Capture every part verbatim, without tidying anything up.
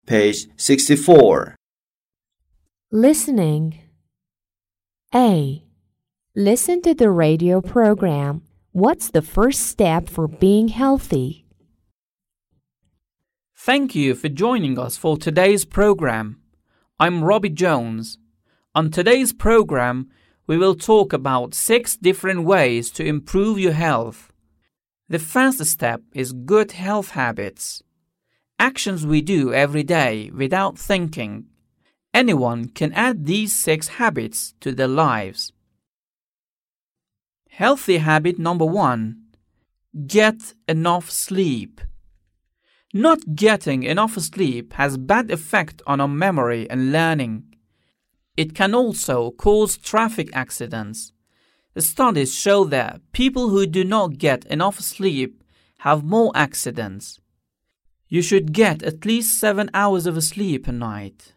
Page sixty-four. Listening. A. Listen to the radio program. What's the first step for being healthy? Thank you for joining us for today's program. I'm Robbie Jones. On today's program, we will talk about six different ways to improve your health. The first step is good health habits. Actions we do every day without thinking. Anyone can add these six habits to their lives. Healthy habit number one. Get enough sleep. Not getting enough sleep has bad effect on our memory and learning. It can also cause traffic accidents. The studies show that people who do not get enough sleep have more accidents. You should get at least seven hours of sleep a night.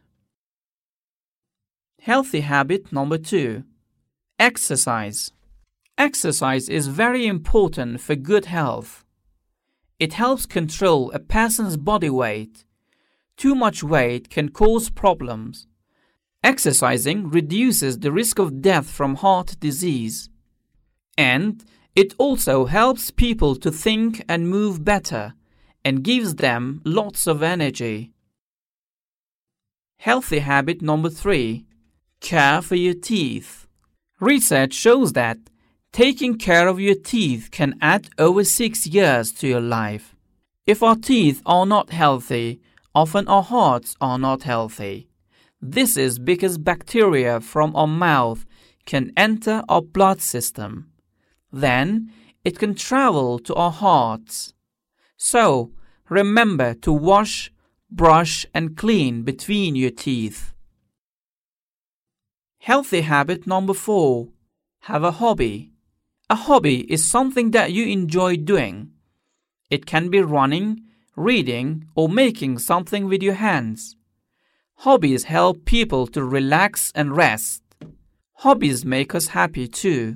Healthy habit number two. Exercise. Exercise is very important for good health. It helps control a person's body weight. Too much weight can cause problems. Exercising reduces the risk of death from heart disease. And it also helps people to think and move better and gives them lots of energy. Healthy habit number three. Care for your teeth. Research shows that taking care of your teeth can add over six years to your life. If our teeth are not healthy, often our hearts are not healthy. This is because bacteria from our mouth can enter our blood system. Then it can travel to our hearts. So, remember to wash, brush, and clean between your teeth. Healthy habit number four. Have a hobby. A hobby is something that you enjoy doing. It can be running, reading, or making something with your hands. Hobbies help people to relax and rest. Hobbies make us happy too.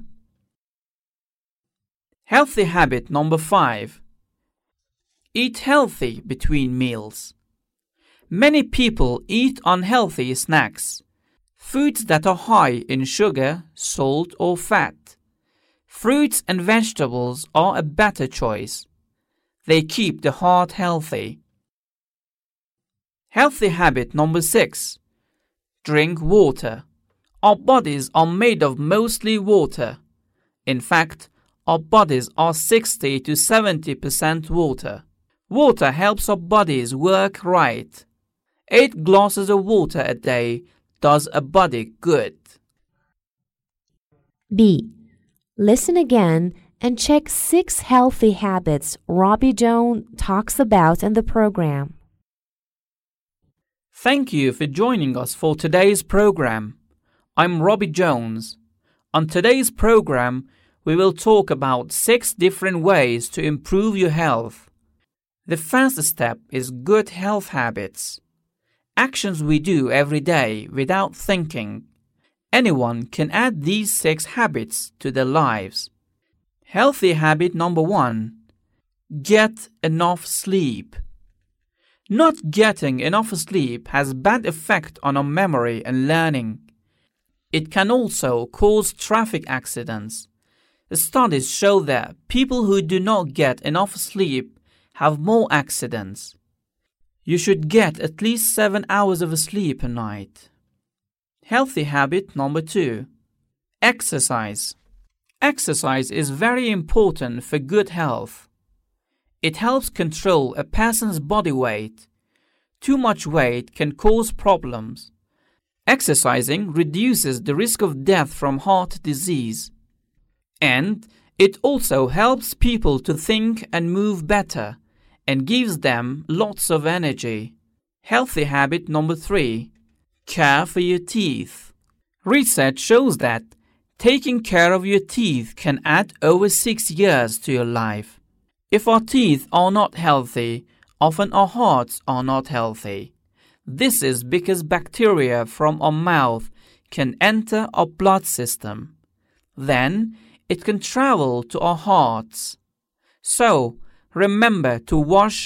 Healthy habit number five. Eat healthy between meals. Many people eat unhealthy snacks, foods that are high in sugar, salt, or fat. Fruits and vegetables are a better choice. They keep the heart healthy. Healthy habit number six. Drink water. Our bodies are made of mostly water. In fact, our bodies are sixty to seventy percent water. Water helps our bodies work right. Eight glasses of water a day does a body good. B. Listen again and check six healthy habits Robbie Jones talks about in the program. Thank you for joining us for today's program. I'm Robbie Jones. On today's program, we will talk about six different ways to improve your health. The first step is good health habits. Actions we do every day without thinking. Anyone can add these six habits to their lives. Healthy habit number one. Get enough sleep. Not getting enough sleep has bad effect on our memory and learning. It can also cause traffic accidents. The studies show that people who do not get enough sleep have more accidents. You should get at least seven hours of sleep a night. Healthy habit number two. Exercise. Exercise is very important for good health. It helps control a person's body weight. Too much weight can cause problems. Exercising reduces the risk of death from heart disease. And it also helps people to think and move better and gives them lots of energy. Healthy habit number three. Care for your teeth. Research shows that taking care of your teeth can add over six years to your life. If our teeth are not healthy, often our hearts are not healthy. This is because bacteria from our mouth can enter our blood system. Then it can travel to our hearts. So, remember to wash,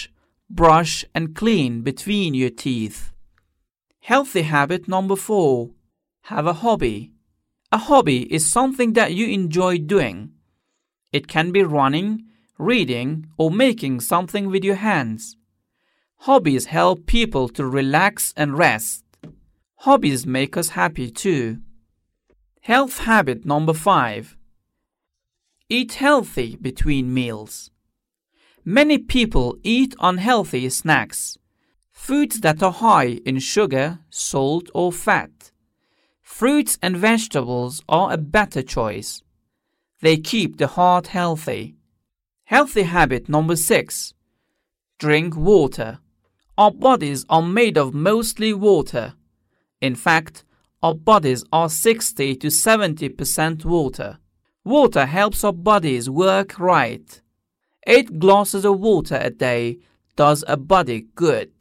brush and clean between your teeth. Healthy habit number four. Have a hobby. A hobby is something that you enjoy doing. It can be running, reading, or making something with your hands. Hobbies help people to relax and rest. Hobbies make us happy too. Health habit number five. Eat healthy between meals. Many people eat unhealthy snacks, foods that are high in sugar, salt, or fat. Fruits and vegetables are a better choice. They keep the heart healthy. Healthy habit number six. Drink water. Our bodies are made of mostly water. In fact, our bodies are sixty to seventy percent water. Water helps our bodies work right. Eight glasses of water a day does a body good.